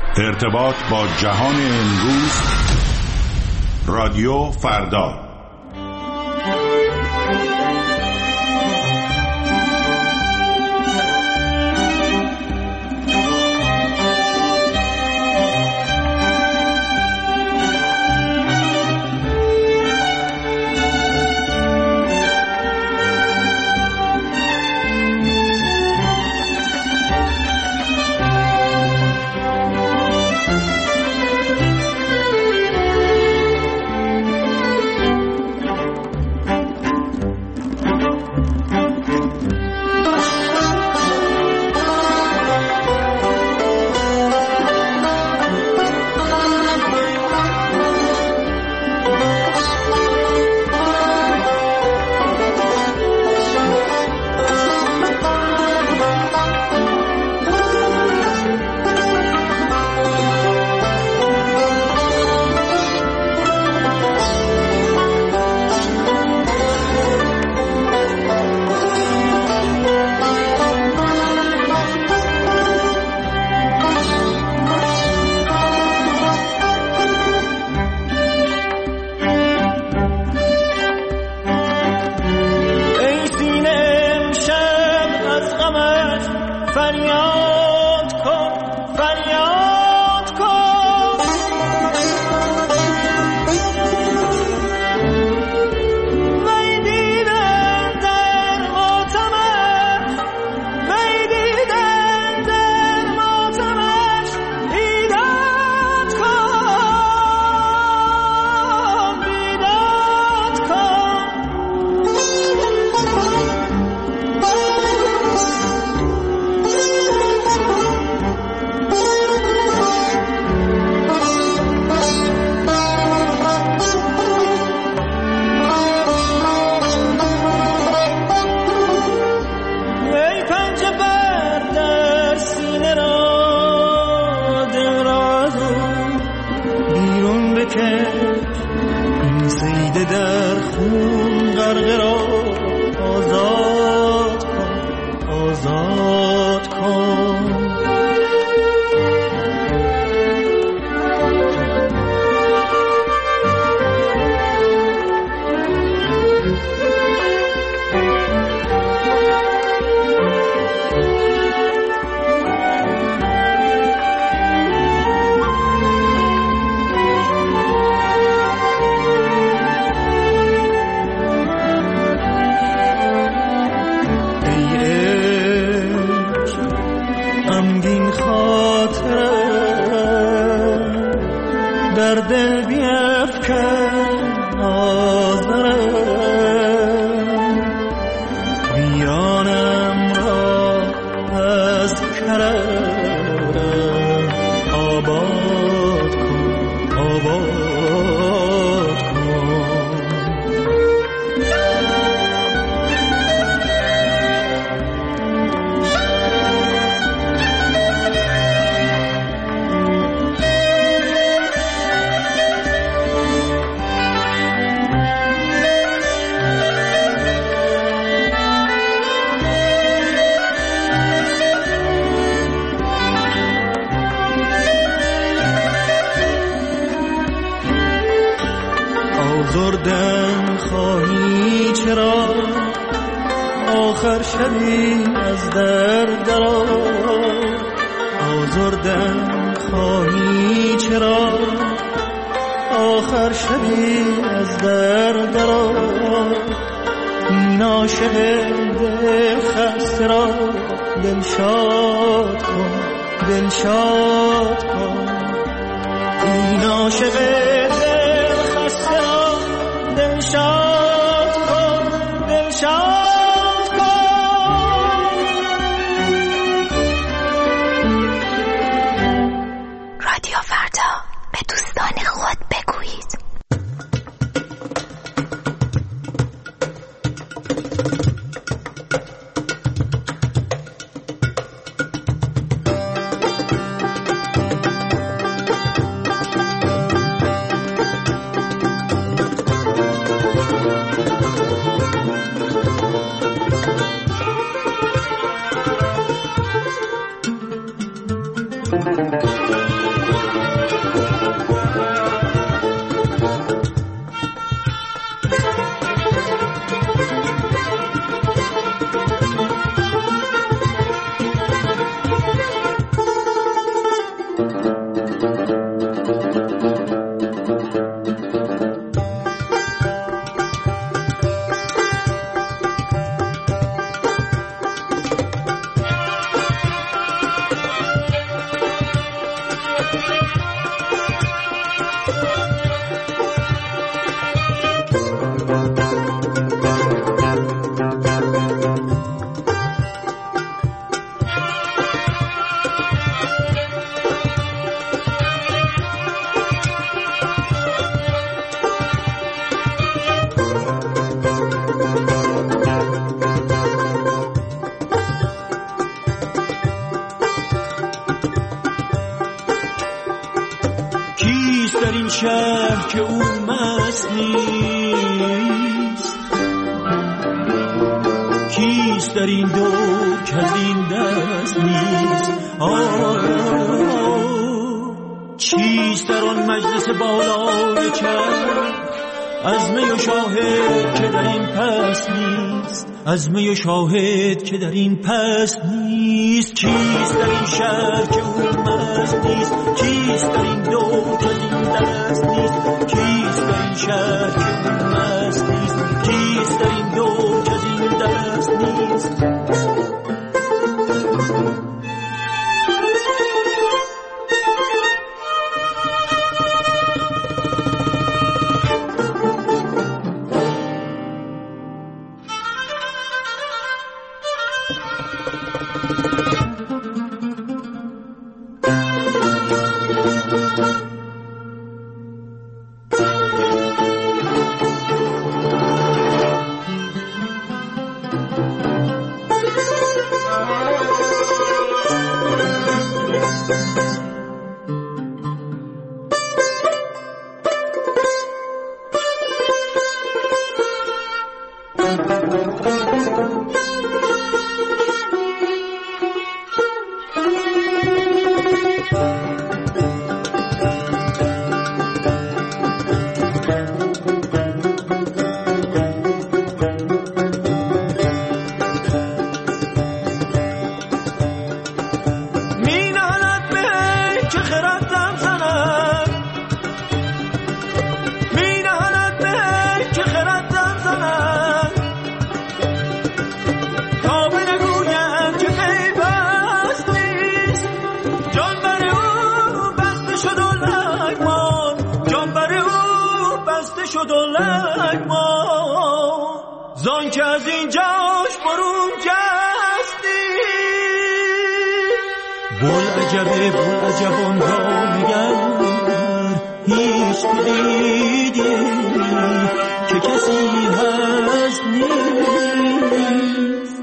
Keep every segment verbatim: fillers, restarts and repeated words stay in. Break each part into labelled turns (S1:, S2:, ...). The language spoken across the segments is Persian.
S1: ارتباط با جهان امروز، رادیو فردا.
S2: آزردن خواهی چرا آخر شبی از در درآ، آزردن خواهی چرا آخر شبی از در درآ، این عاشق دل خسته را دل شاد کن، دل شاد کن، این عاشق دل خسته را دل شاد کن، دل شاد کن.
S3: رادیو فردا، به دوستان خود بگویید.
S2: شهر که اون مست نیست، کیست در این دور که از این دست نیست؟ آه چیست در آن مجلس بالای چرخ از می و شاهد که در این پس نیست؟ از می و شاهد که در این پس نیست. کیست در این شهر که اون مست نیست؟ کیست در این دور که از این دست نیست؟ کیست در این شهر که اون مست نیست؟ کیست در این دور که از این دست نیست؟ زان که از اینجاش برون جستی بول عجبه بول عجبان را نگر هیچ دیدی که کسی هست نیست.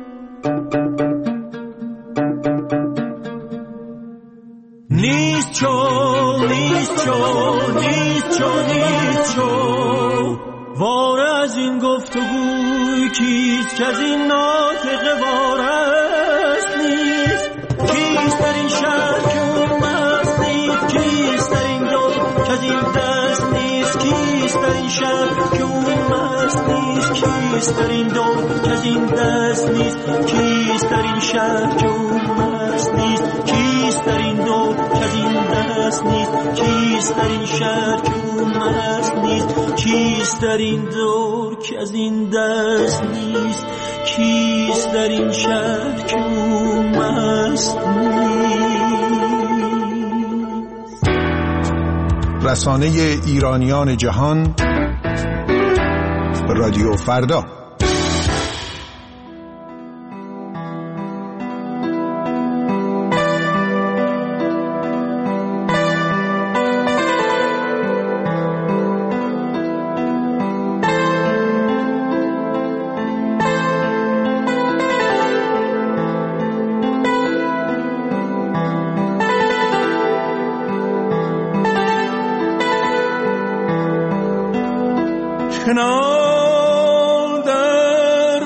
S2: نیست چون نیست چون نیست چون نیست چون واره از این گفتگوی کیست که از این ناطقه وارست نیست؟ کیست در این شهر که اون مست نیست؟ کیست در این دور که از این دست نیست؟ کیست در این شهر که اون مست نیست؟ کیست در این دور که از این دست نیست؟ کیست در این شهر که اون مست نیست؟ کیست در این دور که از این دست نیست؟ کیست در این شهر که اون مست نیست؟ کیست در این دور که از این دست نیست؟ کیست در این شهر که اون مست نیست؟
S4: رسانه ایرانیان جهان، رادیو فردا.
S2: کنار در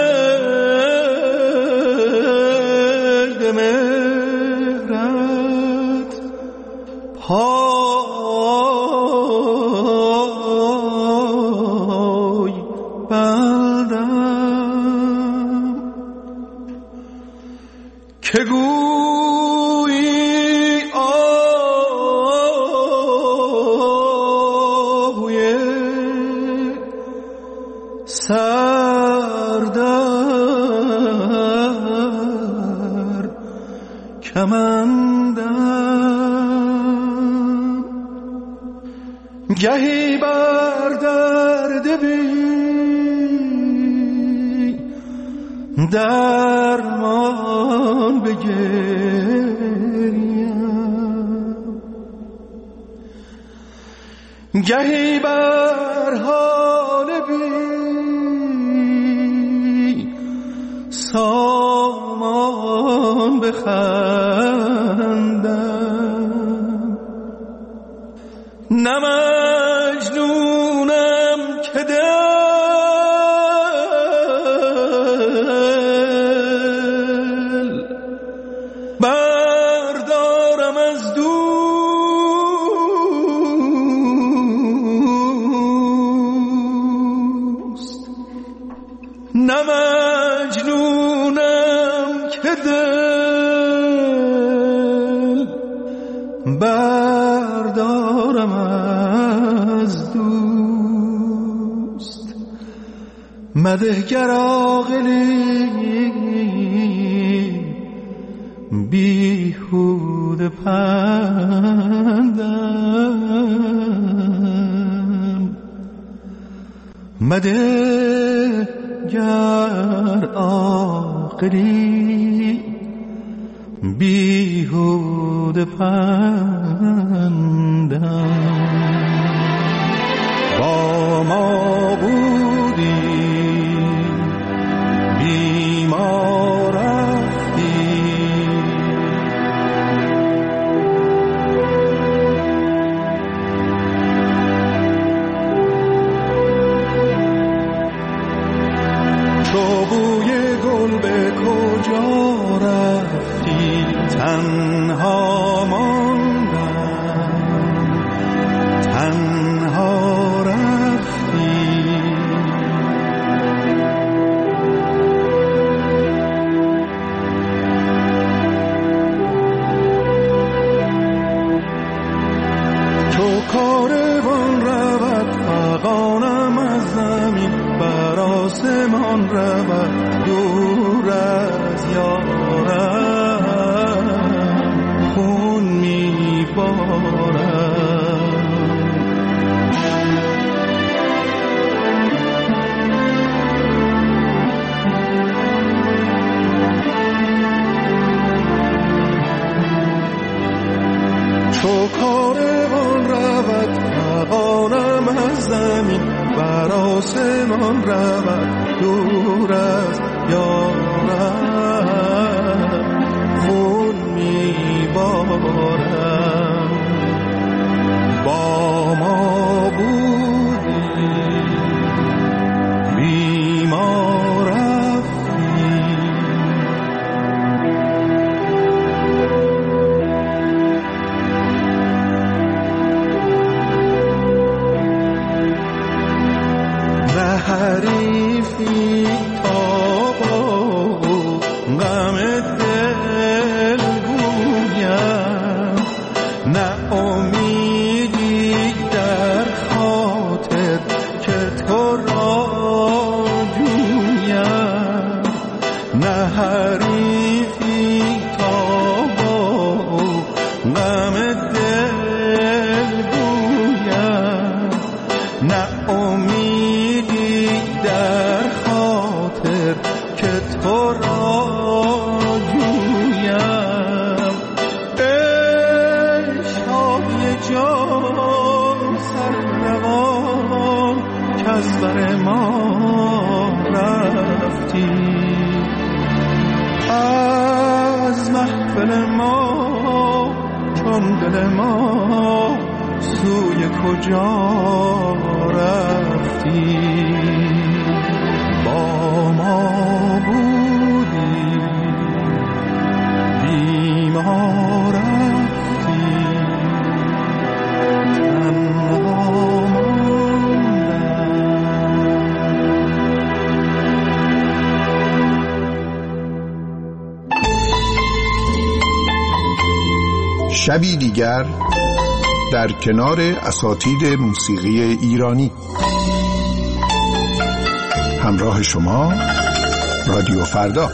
S2: قید مهرت پای بندم که گویی آهوی سردر کمندم گهی بر درد بی درمان بگریم، گهی بر حال بی سامان بخندم. نه مجنونم که دل بردارم از دوست، نه مجنونم که دل بردارم از دوست. مدهگر عاقلی بیهوده پندم، مدهگر عاقلی بیهوده پندم. با ما بودی بی ما رفتی، تو بوی گل به کجا رفتی؟ تنها ماندم، تنها رفتی. تو کاروان رود فغانم از زمین، بر آسمان رود دور از یارم، خون میبارم. تو کاروان رود فغانم از زمین، بر آسمان رود دور از یارم، خون میبارم. با ما بودی بی ما رفتی، نه حریفی تابا غم دل گویم، نه امیدی در خاطر که تو را جویم، نه حریفی تابا غم دل گویم، نه امیدی در خاطر که تو را جویم. عشقای جان سرنوان که از بر ما رفتی، از محفل ما چون دل ما سوی کجا رفتی. با ما بودی بی ما رفتی، تنها ماندم.
S4: شبی دیگر در کنار اساتید موسیقی ایرانی. همراه شما رادیو فردا.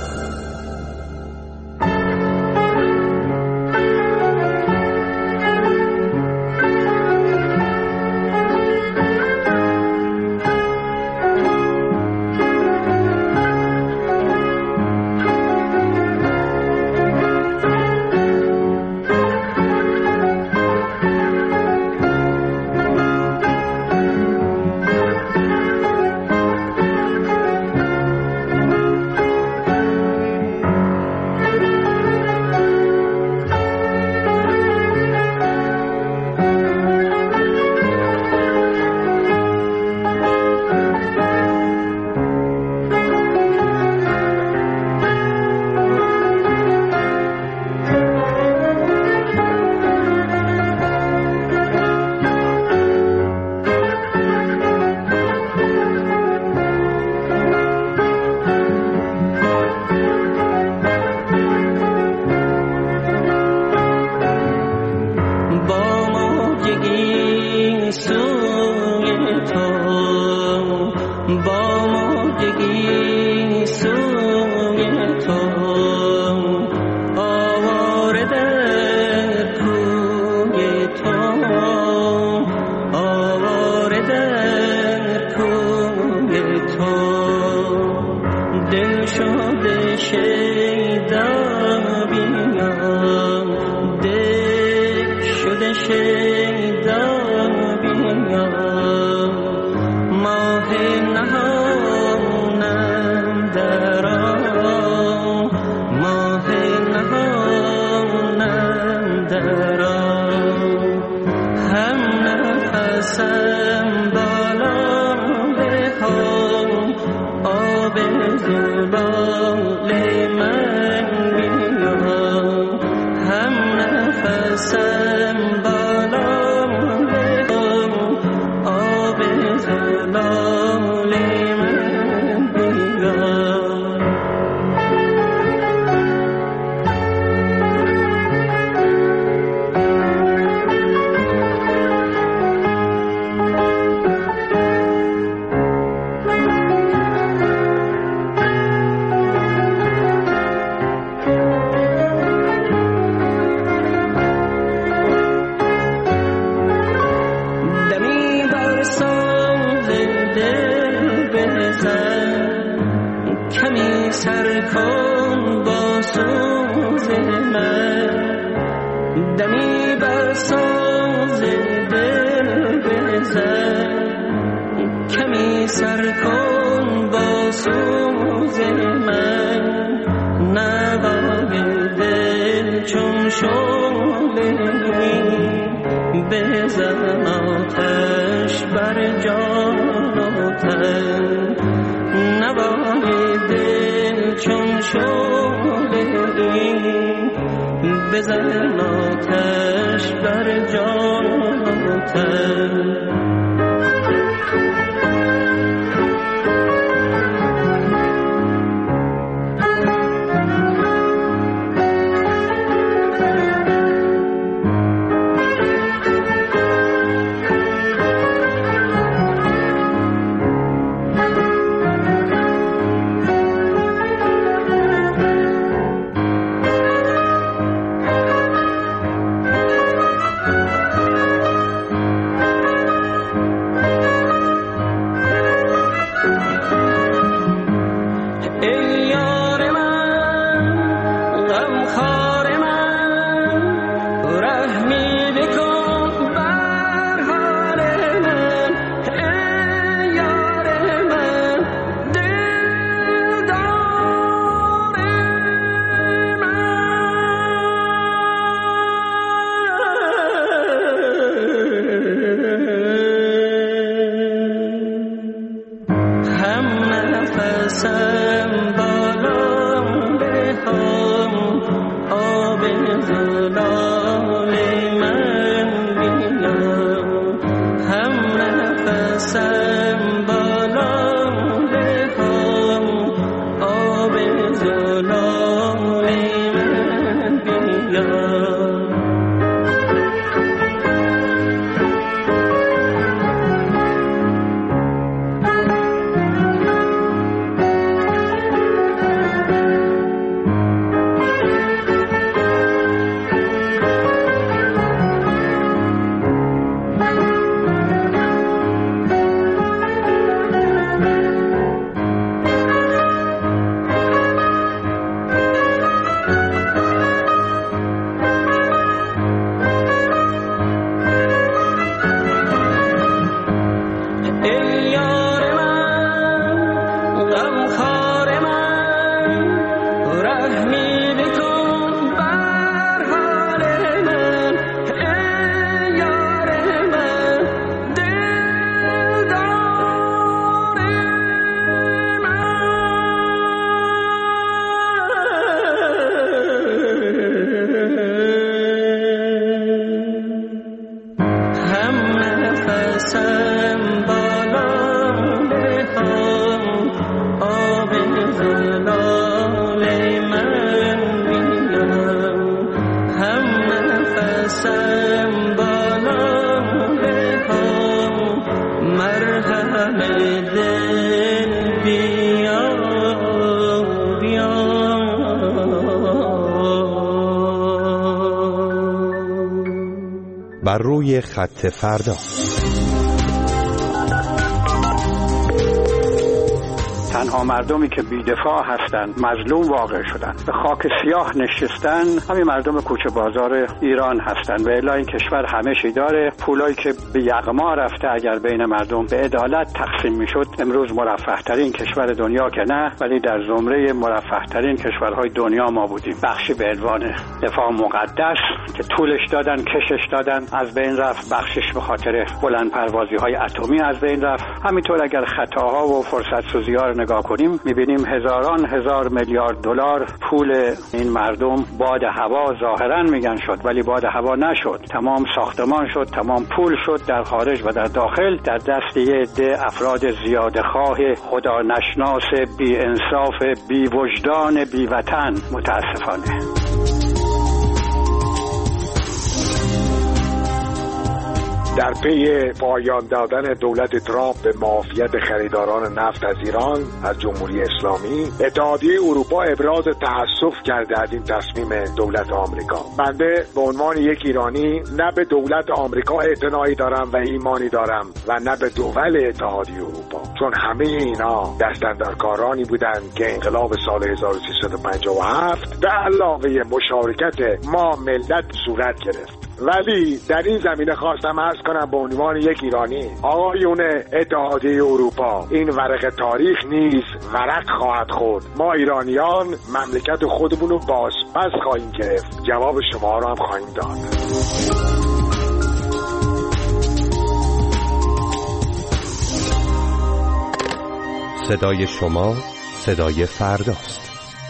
S2: نفسم بالام بگم آب زلال من بیار. سر کن با سوز من، دمی بر ساز دل بزن، کمی سر کن با سوز من، نوای دل چون شعله‌ای بزن آتش بر جان و تن، نوای دل چون شعله‌ای بزن آتش بر جان و تن.
S5: بر روی خط فردا.
S6: تنها مردمی که بی‌دفاع هستند، مظلوم واقع شدند، به خاک سیاه نشستن، همین مردم کوچه بازار ایران هستند. و الا این کشور همه چی داره. پولایی که به یغما رفته اگر بین مردم به عدالت تقسیم میشد، امروز مرفه ترین کشور دنیا که نه، ولی در زمره مرفه ترین کشورهای دنیا ما بودیم. بخشی به عنوان دفاع مقدس که طولش دادن، کشش دادن، از بین رفت. بخشش به خاطر بلند پروازی های اتمی از بین رفت. همینطور اگر خطاها و فرصت سوزی ها رو نگاه کنیم میبینیم هزاران هزار میلیارد دلار پول این مردم باد هوا ظاهرا میگن شد، ولی باد هوا نشد. تمام ساختمان شد، تمام پول شد در خارج و در داخل در دست یه عده افراد زیادخواه، خدا نشناس، بی انصاف، بی وجدان، بی وطن. متاسفانه
S7: در پی پایان دادن دولت ترامپ به معافیت خریداران نفت از ایران از جمهوری اسلامی، اتحادیه اروپا ابراز تأسف کرده از این تصمیم دولت آمریکا. بنده به عنوان یک ایرانی نه به دولت آمریکا اعتنایی دارم و ایمانی دارم و نه به دول اتحادیه اروپا، چون همه اینا دستاندرکارانی بودند که انقلاب سال هزار و سیصد و پنجاه و هفت به علاوه مشارکت ما ملت صورت گرفت. ولی در این زمینه خواستم عرض کنم به عنوان یک ایرانی، آقایون اتحادیه اروپا، این ورق تاریخ نیز ورق خواهد خورد. ما ایرانیان مملکت خودمون رو بازپس خواهیم گرفت. جواب شما رو هم خواهیم داد.
S5: صدای شما صدای فرداست.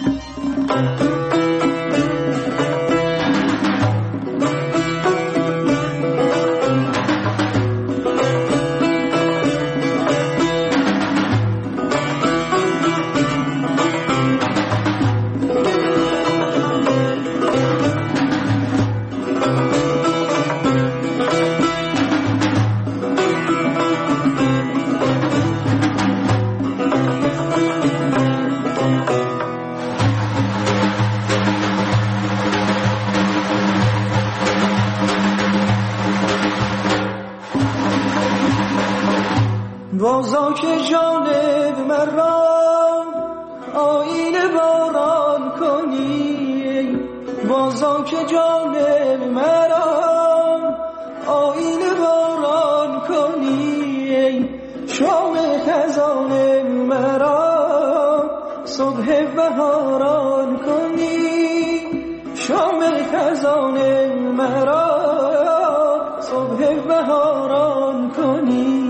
S2: بازا که جانب مرا آینه باران کنی، بازا که جانب مرا آینه باران کنی، شام خزان مرا صبح بهاران کنی، شام خزان مرا صبح بهاران کنی.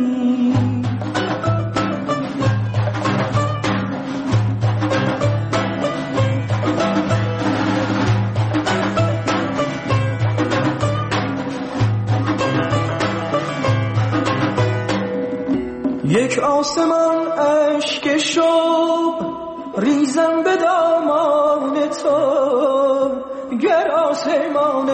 S2: یک آسمان اشک شب ریزم به دامان تو، گر آسمان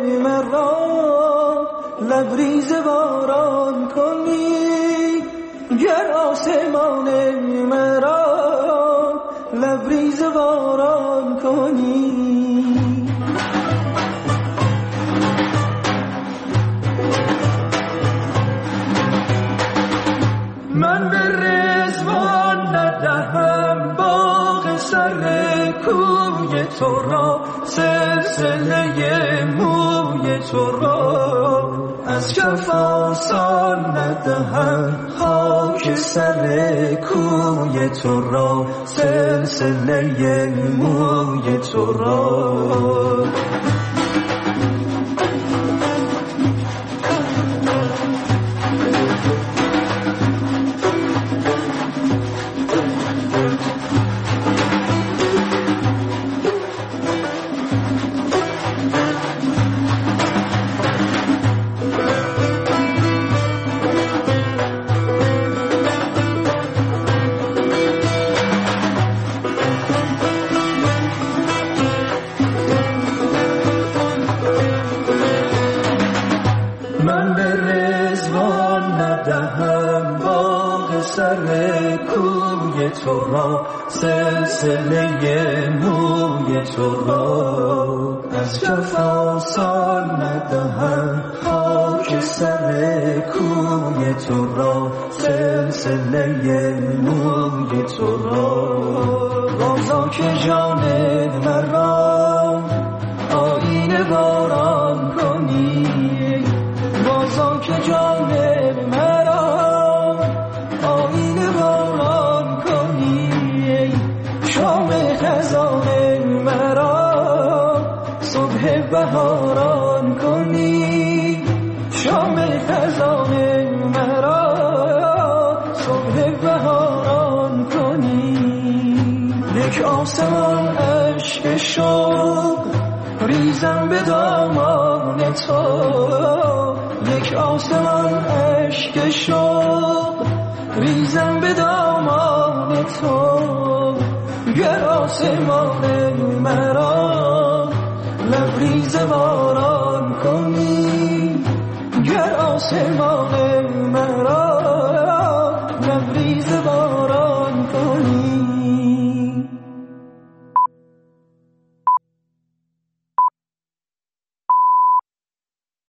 S2: مرا لبریز باران کنی، گر آسمان مرا لبریز باران کنی. من به رضوان ندهم باغ سر کوی تو را، سلسله موی تو را از کف آسان ندهم، خاک سر کوی تو را سلسله موی تو را. سر کوی تو را سلسله موی تو را از کف آسان ندهم، خاک سر کوی تو را سلسله موی تو را. بازا که جان مرا آینه باران کنی، بازا که جان مرا آینه باران کنی، شام خزان مرا صبح بهاران کنی، شام خزان مرا صبح بهاران کنی. شوق ریزم به دامان تو، یک آسمان عشق شوق ریزم به دامان تو. گر آسمان مرا لبریز باران کنی، گر آسمان مرا